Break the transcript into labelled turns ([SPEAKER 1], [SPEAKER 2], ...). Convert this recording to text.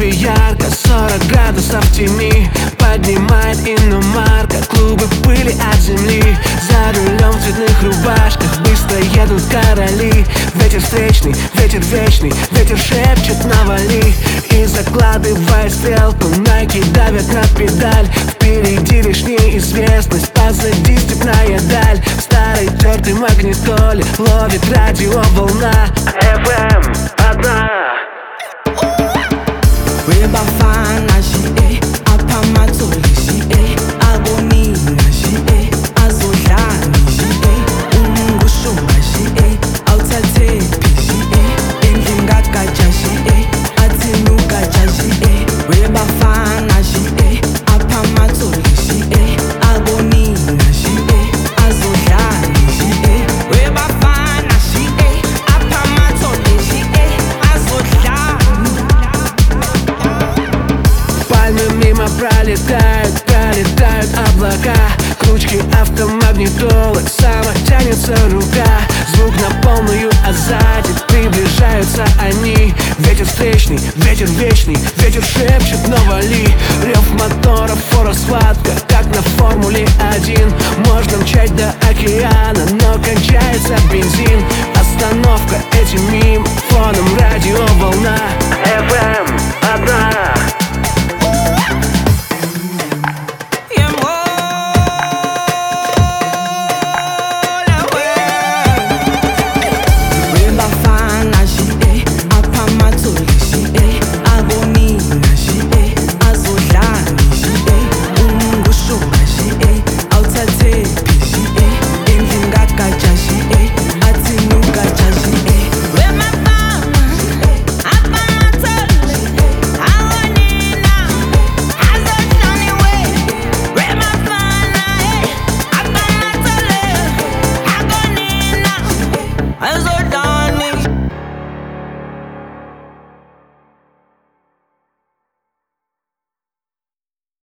[SPEAKER 1] небе ярко, 40 градусов в тени поднимает иномарка клубы пыли от земли. За рулем в цветных рубашках быстро едут короли. Ветер встречный, ветер вечный, ветер шепчет навали. И закладывая стрелку, Nike давят на педаль. Впереди лишь неизвестность, позади степная даль. В старой тертой магнитоле ловит радиоволна. FM одна.
[SPEAKER 2] Weba fana shi apha mathole shi abonina shi azodlani shi umngushuba shi awuthathephi shi endlini kagatsha shi athini ugatsha shi weba fana shi apha mathole shi abonina shi azodlani shi weba fana shi apha mathole shi azodlani.
[SPEAKER 1] Пальмы мимо пролетают, пролетают облака. К ручке автомагнитолы сама тянется рука. Звук на полную, а сзади приближаются они. Ветер встречный, ветер вечный, ветер шепчет навали. Рев мотора, фора, схватка, как на Формуле-1. Можно мчать до океана, но кончается бензин. Остановка, эти